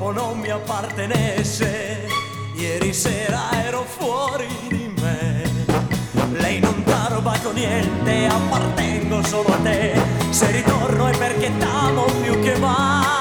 corpo non mi appartenesse. Ieri sera ero fuori di me. Lei non t'ha rubato niente, appartengo solo a te. Se ritorno è perché t'amo più che mai.